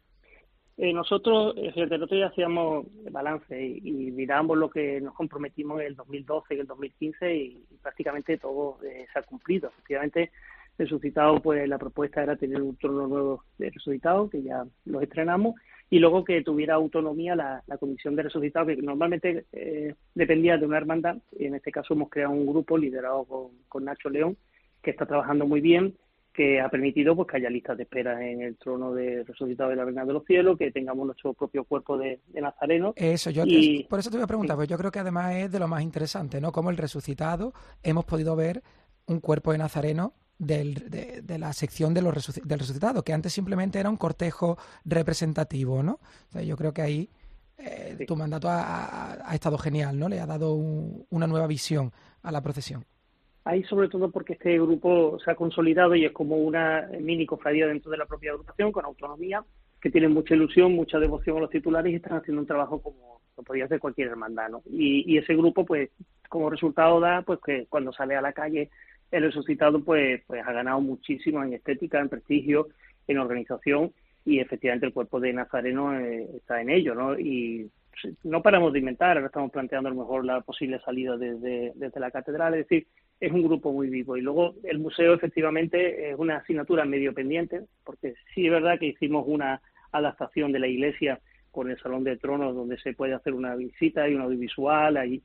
S19: Nosotros, el otro día hacíamos balance y mirábamos lo que nos comprometimos en el 2012 y el 2015 y prácticamente todo se ha cumplido. Efectivamente, Resucitado, pues la propuesta era tener un trono nuevo de Resucitado, que ya lo estrenamos, y luego que tuviera autonomía la comisión de Resucitado, que normalmente dependía de una hermandad, y en este caso hemos creado un grupo liderado con Nacho León, que está trabajando muy bien, que ha permitido pues que haya listas de espera en el trono de Resucitado de la Reina de los Cielos, que tengamos nuestro propio cuerpo de Nazareno.
S17: Eso, por eso te voy a preguntar, porque yo creo que además es de lo más interesante, ¿no? Como el Resucitado hemos podido ver un cuerpo de Nazareno de la sección del Resucitado, que antes simplemente era un cortejo representativo, ¿no? O sea, yo creo que ahí tu mandato ha estado genial, ¿no? Le ha dado una nueva visión a la procesión.
S19: Ahí sobre todo porque este grupo se ha consolidado y es como una mini cofradía dentro de la propia agrupación, con autonomía, que tienen mucha ilusión, mucha devoción a los titulares y están haciendo un trabajo como lo podría hacer cualquier hermandad, ¿no? Y ese grupo, pues, como resultado da, pues, que cuando sale a la calle el Resucitado, pues ha ganado muchísimo en estética, en prestigio, en organización, y efectivamente el cuerpo de Nazareno está en ello, ¿no? Y no paramos de inventar, ahora estamos planteando a lo mejor la posible salida desde la catedral, es decir, es un grupo muy vivo. Y luego el museo efectivamente es una asignatura medio pendiente, porque sí es verdad que hicimos una adaptación de la iglesia con el Salón de Tronos, donde se puede hacer una visita, hay un audiovisual, hay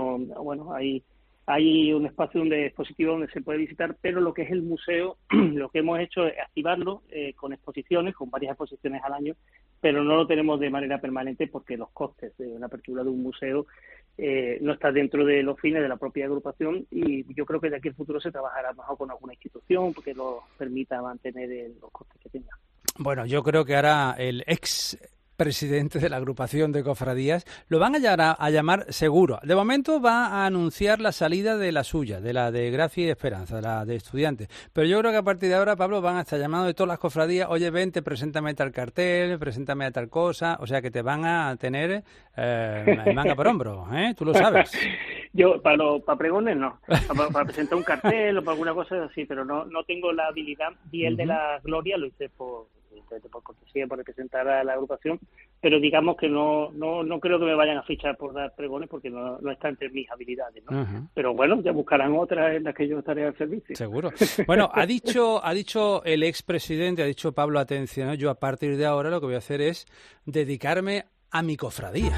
S19: un espacio expositivo donde se puede visitar, pero lo que es el museo, lo que hemos hecho es activarlo con exposiciones, con varias exposiciones al año, pero no lo tenemos de manera permanente porque los costes de la apertura de un museo no está dentro de los fines de la propia agrupación, y yo creo que de aquí al futuro se trabajará mejor con alguna institución porque lo permita mantener los costes que tenga.
S1: Bueno, yo creo que ahora el presidente de la agrupación de cofradías lo van a llamar seguro. De momento va a anunciar la salida de la suya, de la de Gracia y Esperanza, la de Estudiantes. Pero yo creo que a partir de ahora, Pablo, van a estar llamando de todas las cofradías: oye, vente, preséntame tal cartel, preséntame a tal cosa. O sea que te van a tener manga por hombro, ¿eh? Tú lo sabes.
S19: Yo, para pregones no. Para presentar un cartel o para alguna cosa así, pero no tengo la habilidad. Y el de la Gloria lo hice simplemente por cortesía, por representar a la agrupación, pero digamos que no creo que me vayan a fichar por dar pregones porque no está entre mis habilidades, ¿no?
S1: Uh-huh.
S19: Pero bueno, ya buscarán otras en las que yo estaré al servicio.
S1: Seguro. Bueno, ha dicho el expresidente, ha dicho Pablo Atencia, ¿no? Yo a partir de ahora lo que voy a hacer es dedicarme a mi cofradía.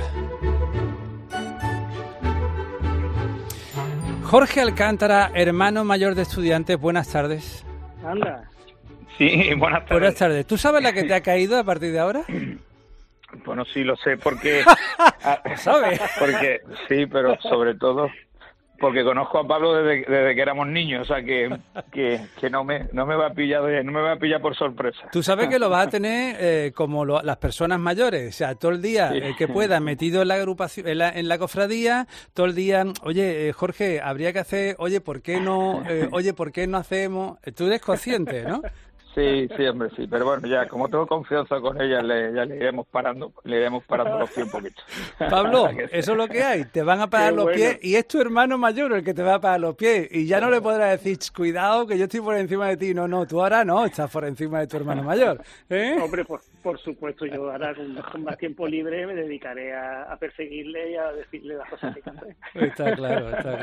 S1: Jorge Alcántara, hermano mayor de Estudiantes, buenas tardes.
S19: Anda.
S20: Sí, buenas tardes.
S1: Buenas tardes. ¿Tú sabes la que te ha caído a partir de ahora?
S20: Bueno, sí, lo sé, porque...
S1: ¿Lo sabes?
S20: Porque, sí, pero sobre todo porque conozco a Pablo desde que éramos niños, o sea que no me va a pillar por sorpresa.
S1: Tú sabes que lo vas a tener como las personas mayores, o sea, todo el día que puedas metido en la agrupación, en la cofradía, todo el día, oye, Jorge, habría que hacer, oye, ¿por qué no hacemos? Tú eres consciente, ¿no?
S20: Sí, hombre, sí, pero bueno, ya como tengo confianza con ella, ya le iremos parando los pies un poquito.
S1: Pablo, eso es lo que hay, te van a parar los pies y es tu hermano mayor el que te va a parar los pies y ya no le podrás decir, cuidado que yo estoy por encima de ti, no, tú ahora no, estás por encima de tu hermano mayor.
S19: Hombre, por supuesto, yo ahora con más tiempo libre me dedicaré a perseguirle y a decirle las cosas que hace.
S1: Está claro.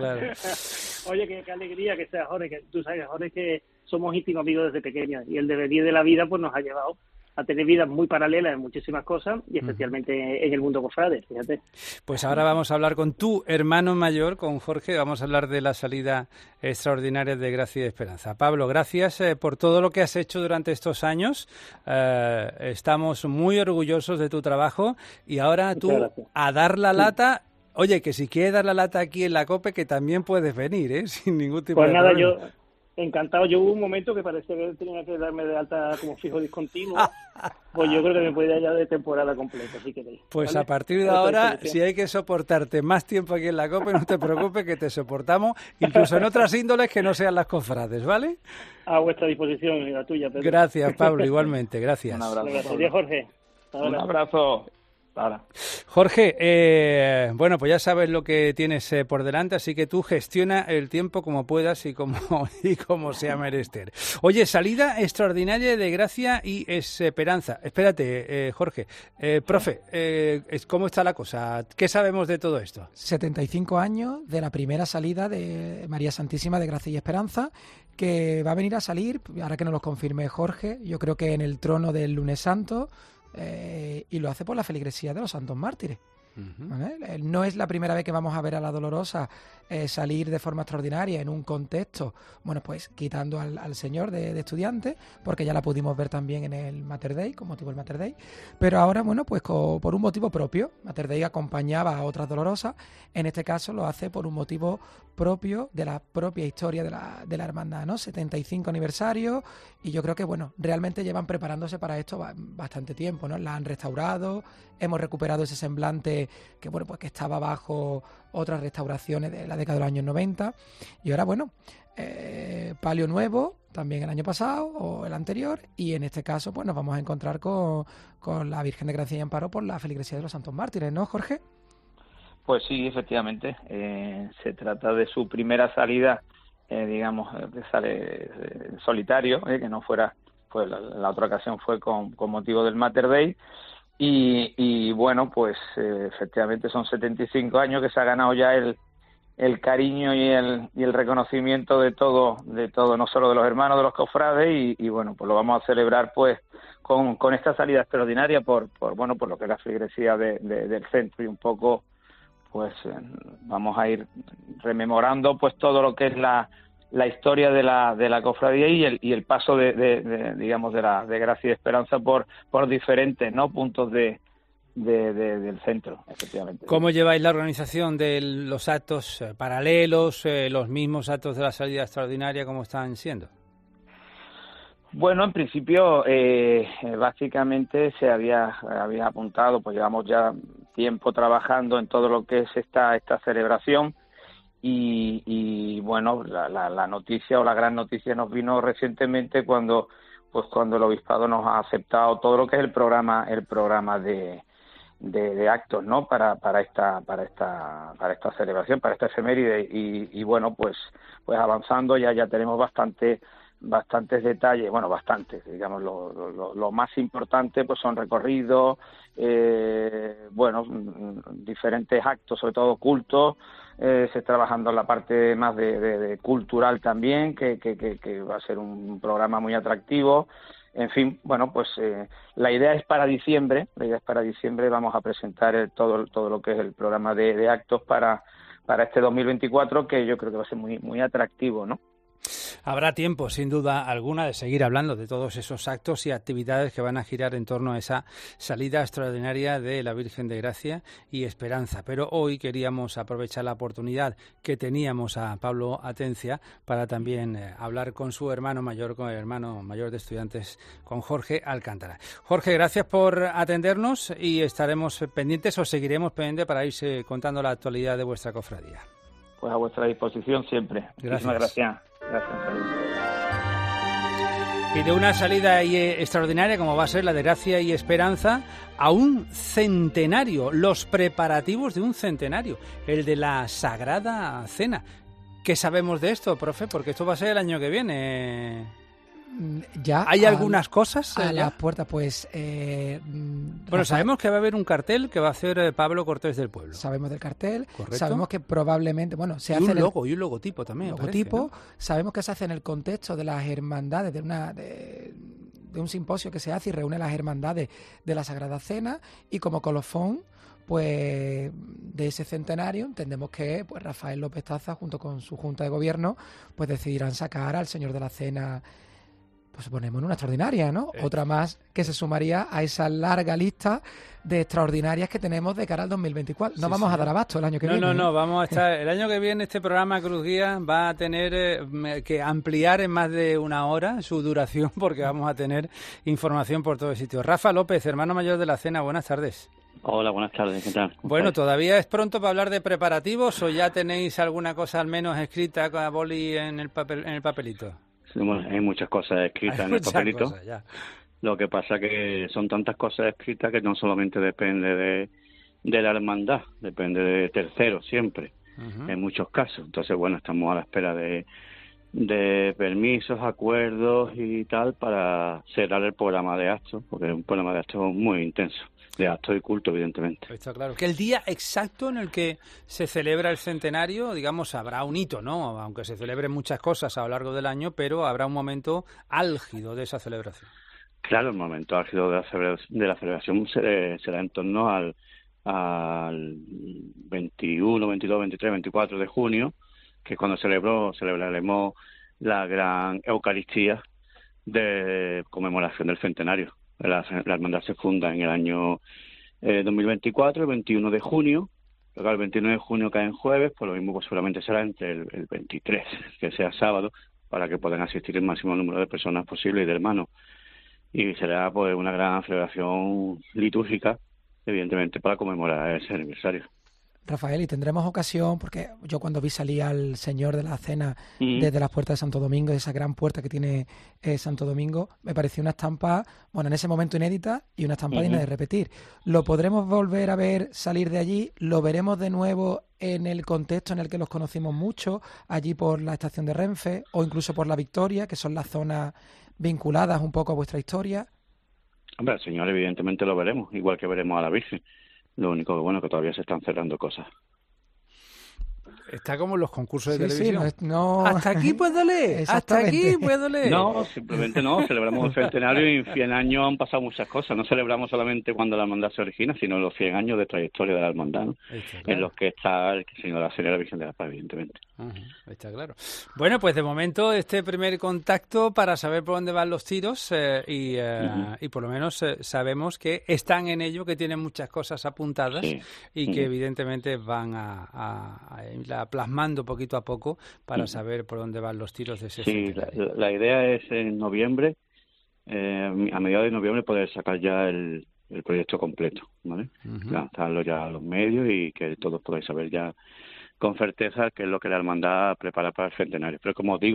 S19: Oye, qué alegría que sea Jorge, que tú sabes, Jorge, que somos íntimos amigos desde pequeños y el devenir de la vida pues nos ha llevado a tener vidas muy paralelas en muchísimas cosas y especialmente en el mundo cofrade, fíjate.
S1: Pues ahora vamos a hablar con tu hermano mayor, con Jorge, vamos a hablar de la salida extraordinaria de Gracia y Esperanza. Pablo, gracias por todo lo que has hecho durante estos años, estamos muy orgullosos de tu trabajo y ahora tú a dar la lata. Oye, que si quieres dar la lata aquí en la COPE, que también puedes venir, sin ningún tipo de problema.
S19: Pues nada, encantado. Yo hubo un momento que parecía que tenía que darme de alta como fijo discontinuo. Pues yo creo que me puede ir allá de temporada completa, si queréis.
S1: Pues
S19: ¿vale?
S1: A partir de ahora, si hay que soportarte más tiempo aquí en la COPE, no te preocupes que te soportamos, incluso en otras índoles que no sean las cofrades, ¿vale?
S19: A vuestra disposición y la tuya, Pedro.
S1: Gracias, Pablo, igualmente. Gracias.
S20: Un abrazo.
S19: Gracias, Jorge.
S20: Un abrazo. Ahora.
S1: Jorge, bueno, pues ya sabes lo que tienes por delante, así que tú gestiona el tiempo como puedas y como sea menester. Oye, salida extraordinaria de Gracia y Esperanza. Espérate, Jorge. Profe, ¿cómo está la cosa? ¿Qué sabemos de todo esto?
S17: 75 años de la primera salida de María Santísima de Gracia y Esperanza, que va a venir a salir, ahora que nos lo confirme Jorge, yo creo que en el trono del Lunes Santo, y lo hace por la feligresía de los Santos Mártires. ¿Vale? No es la primera vez que vamos a ver a la Dolorosa salir de forma extraordinaria en un contexto, bueno, pues quitando al señor de Estudiantes, porque ya la pudimos ver también en el Mater Dei, con motivo del Mater Dei, pero ahora, bueno, pues por un motivo propio. Mater Dei acompañaba a otras Dolorosas, en este caso lo hace por un motivo propio de la propia historia de la hermandad, ¿no? 75 aniversario, y yo creo que, bueno, realmente llevan preparándose para esto bastante tiempo, ¿no? La han restaurado, hemos recuperado ese semblante que, bueno, pues que estaba bajo otras restauraciones de la década de los años 90, y ahora, bueno, palio nuevo, también el año pasado o el anterior, y en este caso, pues nos vamos a encontrar con la Virgen de Gracia y Amparo por la feligresía de los Santos Mártires, ¿no, Jorge?
S20: Pues sí, efectivamente. Se trata de su primera salida, digamos, que sale solitario, que no fuera, pues la otra ocasión fue con motivo del Mater Dei. Y bueno, pues efectivamente son 75 años que se ha ganado ya el cariño y el reconocimiento de todo, no solo de los hermanos de los cofrades, y bueno, pues lo vamos a celebrar pues con esta salida extraordinaria por lo que es la feligresía del centro, y un poco pues vamos a ir rememorando pues todo lo que es la historia de la cofradía y el paso digamos de Gracia y Esperanza por diferentes, ¿no?, puntos del centro, efectivamente.
S1: ¿Cómo lleváis la organización de los actos paralelos, los mismos actos de la salida extraordinaria, cómo están siendo?
S20: Bueno, en principio, básicamente se había apuntado, pues llevamos ya tiempo trabajando en todo lo que es esta celebración, y bueno, la noticia o la gran noticia nos vino recientemente cuando el obispado nos ha aceptado todo lo que es el programa de actos, ¿no?, para esta celebración, para esta efeméride, y bueno, pues avanzando ya tenemos bastante bastantes detalles, bueno, bastantes, digamos, lo más importante pues son recorridos, diferentes actos, sobre todo cultos. Se está trabajando en la parte más de cultural también, que va a ser un programa muy atractivo. En fin, bueno, pues la idea es para diciembre. Vamos a presentar todo lo que es el programa de actos para este 2024, que yo creo que va a ser muy, muy atractivo, ¿no?
S1: Habrá tiempo, sin duda alguna, de seguir hablando de todos esos actos y actividades que van a girar en torno a esa salida extraordinaria de la Virgen de Gracia y Esperanza. Pero hoy queríamos aprovechar la oportunidad que teníamos a Pablo Atencia para también hablar con su hermano mayor, con el hermano mayor de estudiantes, con Jorge Alcántara. Jorge, gracias por atendernos y estaremos pendientes o seguiremos pendientes para irse contando la actualidad de vuestra cofradía.
S20: Pues a vuestra disposición siempre. Muchísimas gracias.
S1: Y de una salida extraordinaria como va a ser la de Gracia y Esperanza a un centenario, los preparativos de un centenario, el de la Sagrada Cena. ¿Qué sabemos de esto, profe? Porque esto va a ser el año que viene.
S17: Ya
S1: ¿Hay algunas cosas?
S17: A las puertas, pues...
S1: bueno, sabemos que va a haber un cartel que va a hacer Pablo Cortés del Pueblo.
S17: Sabemos del cartel.
S1: Correcto.
S17: Sabemos que probablemente... Bueno, se
S1: y
S17: hace
S1: un logo y un logotipo también.
S17: Logotipo.
S1: Parece, ¿no?
S17: Sabemos que se hace en el contexto de las hermandades, de un simposio que se hace y reúne las hermandades de la Sagrada Cena, y como colofón, pues de ese centenario entendemos que pues Rafael López Taza, junto con su Junta de Gobierno, pues decidirán sacar al Señor de la Cena. Pues ponemos una extraordinaria, ¿no? Otra más que se sumaría a esa larga lista de extraordinarias que tenemos de cara al 2024. No vamos a dar abasto el año que viene.
S1: No, vamos a estar... El año que viene este programa Cruz Guía va a tener que ampliar en más de una hora su duración, porque vamos a tener información por todos sitios. Rafa López, hermano mayor de la Cena, buenas tardes.
S21: Hola, buenas tardes, ¿qué tal?
S1: Bueno, ¿todavía es pronto para hablar de preparativos o ya tenéis alguna cosa al menos escrita con boli en el papelito?
S21: Bueno, hay muchas cosas escritas en el papelito. Lo que pasa que son tantas cosas escritas que no solamente depende de la hermandad, depende de terceros siempre, en muchos casos. Entonces, bueno, estamos a la espera de permisos, acuerdos y tal para cerrar el programa de actos, porque es un programa de actos muy intenso. De actos y culto, evidentemente.
S1: Está claro. Que el día exacto en el que se celebra el centenario, digamos, habrá un hito, ¿no? Aunque se celebren muchas cosas a lo largo del año, pero habrá un momento álgido de esa celebración.
S21: Claro, el momento álgido de la celebración será en torno al 21, 22, 23, 24 de junio, que es cuando celebraremos la gran Eucaristía de conmemoración del centenario. La hermandad se funda en el año 2024, el 21 de junio. Pero claro, el 21 de junio cae en jueves, pues lo mismo pues seguramente será entre el 23, que sea sábado, para que puedan asistir el máximo número de personas posible y de hermanos. Y será pues una gran celebración litúrgica, evidentemente, para conmemorar ese aniversario.
S17: Rafael, y tendremos ocasión, porque yo cuando vi salir al Señor de la Cena desde las puertas de Santo Domingo, esa gran puerta que tiene Santo Domingo, me pareció una estampa, bueno, en ese momento inédita y una estampa digna de repetir. ¿Lo podremos volver a ver salir de allí? ¿Lo veremos de nuevo en el contexto en el que los conocimos mucho, allí por la estación de Renfe o incluso por la Victoria, que son las zonas vinculadas un poco a vuestra historia?
S21: Hombre, al Señor evidentemente lo veremos, igual que veremos a la Virgen. Lo único que bueno que todavía se están cerrando cosas.
S1: Está como en los concursos de televisión.
S17: Sí, no...
S1: Hasta aquí puedo leer. Hasta aquí puedo leer.
S21: No, simplemente no. Celebramos el centenario y en 100 años han pasado muchas cosas. No celebramos solamente cuando la hermandad se origina, sino los 100 años de trayectoria de la hermandad, ¿no? Claro. En los que está el Señor de la Cena y la Virgen de la Paz, evidentemente.
S1: Está claro. Bueno, pues de momento este primer contacto para saber por dónde van los tiros y por lo menos sabemos que están en ello, que tienen muchas cosas apuntadas y que evidentemente van a plasmando poquito a poco para saber por dónde van los tiros de ese centenario.
S21: La idea es en noviembre, a mediados de noviembre, poder sacar ya el proyecto completo, ¿vale? Lanzarlo ya a los medios y que todos podáis saber ya con certeza qué es lo que la hermandad prepara para el centenario. Pero como os digo,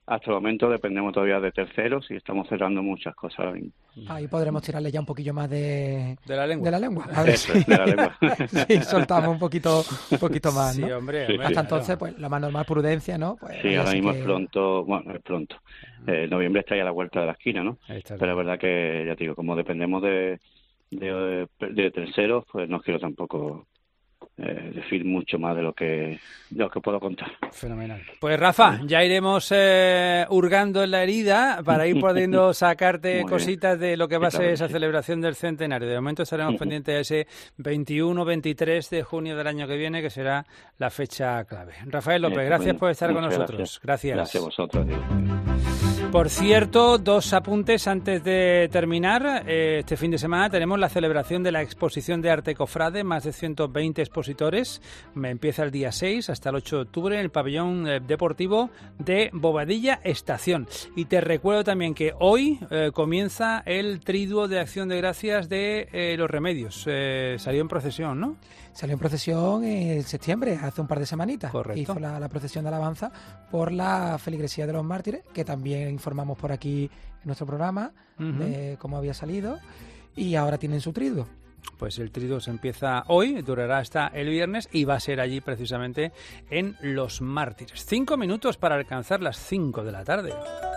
S21: hasta el momento dependemos todavía de terceros y estamos cerrando muchas cosas ahora mismo.
S17: Ahí podremos tirarle ya un poquillo más de
S1: la lengua.
S17: A ver
S21: Eso, de la lengua.
S17: sí, soltamos un poquito más, ¿no?
S1: Sí, hombre.
S21: Sí,
S17: hasta entonces, pues lo más normal, prudencia, ¿no? Pues,
S21: sí, ahora mismo
S17: que...
S21: es pronto. Noviembre está ya a la vuelta de la esquina, ¿no? Pero es verdad que, ya te digo, como dependemos de terceros, pues no quiero tampoco decir mucho más de lo que puedo contar.
S1: Fenomenal. Pues Rafa, ya iremos hurgando en la herida para ir pudiendo sacarte cositas de lo que va a ser esa celebración del centenario. De momento estaremos pendientes de ese 21-23 de junio del año que viene, que será la fecha clave. Rafael López, gracias por estar con nosotros. Gracias.
S21: Gracias a vosotros.
S1: Por cierto, 2 apuntes antes de terminar. Este fin de semana tenemos la celebración de la exposición de arte cofrade, más de 120 expositores. Empieza el día 6 hasta el 8 de octubre en el pabellón deportivo de Bobadilla Estación. Y te recuerdo también que hoy comienza el triduo de Acción de Gracias de Los Remedios. Salió en procesión, ¿no?
S17: Salió en procesión en septiembre, hace un par de semanitas.
S1: Correcto.
S17: Hizo la procesión de alabanza por la Feligresía de los Mártires, que también informamos por aquí en nuestro programa de cómo había salido. Y ahora tienen su triduo.
S1: Pues el triduo se empieza hoy, durará hasta el viernes y va a ser allí precisamente en Los Mártires. 5 minutos para alcanzar las 5 de la tarde.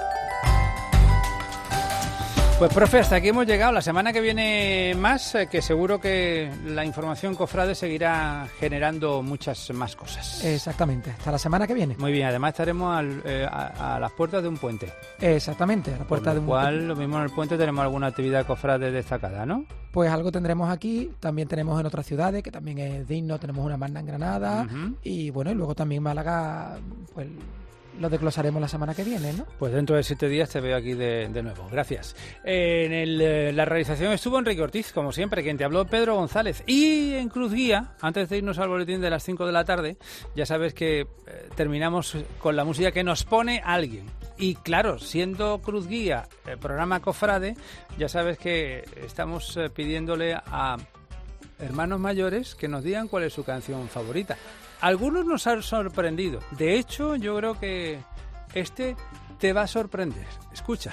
S1: Pues profe, hasta aquí hemos llegado. La semana que viene más, que seguro que la información cofrade seguirá generando muchas más cosas.
S17: Exactamente, hasta la semana que viene.
S1: Muy bien, además estaremos a las puertas de un puente.
S17: Exactamente, a la puerta de un puente.
S1: Lo mismo en el puente tenemos alguna actividad cofrade destacada, ¿no?
S17: Pues algo tendremos aquí, también tenemos en otras ciudades, que también es digno, tenemos una magna en Granada, y bueno, y luego también Málaga, pues lo desglosaremos la semana que viene, ¿no?
S1: Pues dentro de 7 días te veo aquí de nuevo. Gracias. En la realización estuvo Enrique Ortiz, como siempre, quien te habló Pedro González. Y en Cruz Guía, antes de irnos al boletín de las 5 de la tarde, ya sabes que terminamos con la música que nos pone alguien. Y claro, siendo Cruz Guía el programa cofrade, ya sabes que estamos pidiéndole a hermanos mayores que nos digan cuál es su canción favorita. Algunos nos han sorprendido. De hecho, yo creo que este te va a sorprender. Escucha.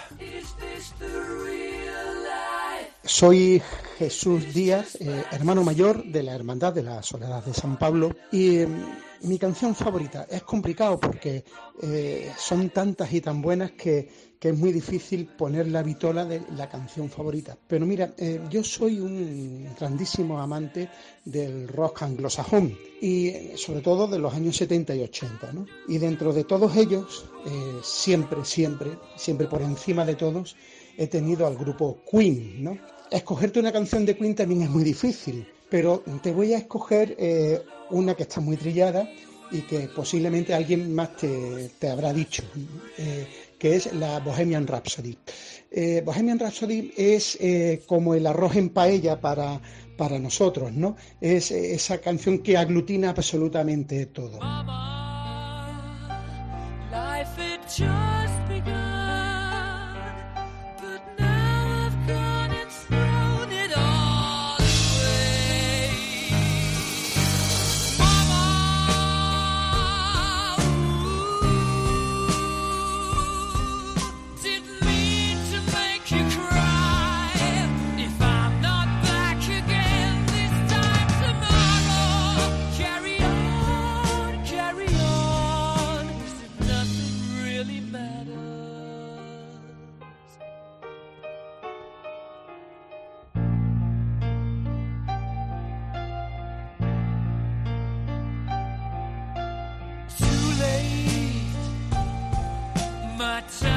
S2: Soy Jesús Díaz, hermano mayor de la Hermandad de la Soledad de San Pablo, y mi canción favorita es complicado porque son tantas y tan buenas que es muy difícil poner la vitola de la canción favorita. Pero mira, yo soy un grandísimo amante del rock anglosajón y sobre todo de los años 70 y 80, ¿no? Y dentro de todos ellos, siempre por encima de todos, he tenido al grupo Queen, ¿no? Escogerte una canción de Queen también es muy difícil, pero te voy a escoger una que está muy trillada y que posiblemente alguien más te habrá dicho, que es la Bohemian Rhapsody. Bohemian Rhapsody es como el arroz en paella para nosotros, ¿no? Es esa canción que aglutina absolutamente todo.
S22: My time